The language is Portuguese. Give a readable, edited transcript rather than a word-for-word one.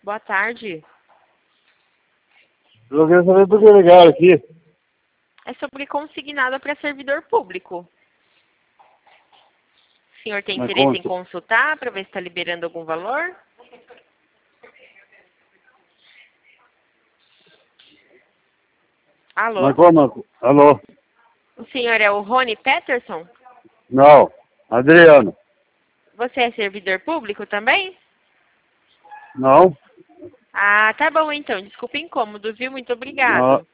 Boa tarde. Eu queria saber por que ligaram aqui. É sobre consignado para servidor público. O senhor tem Mas interesse em conta. consultar para ver se está liberando algum valor? Alô? Mas como? Alô? O senhor é o Rony Peterson? Não. Adriano. Você é servidor público também? Não? Ah, tá bom então. Desculpa o incômodo, viu? Muito Não. obrigado.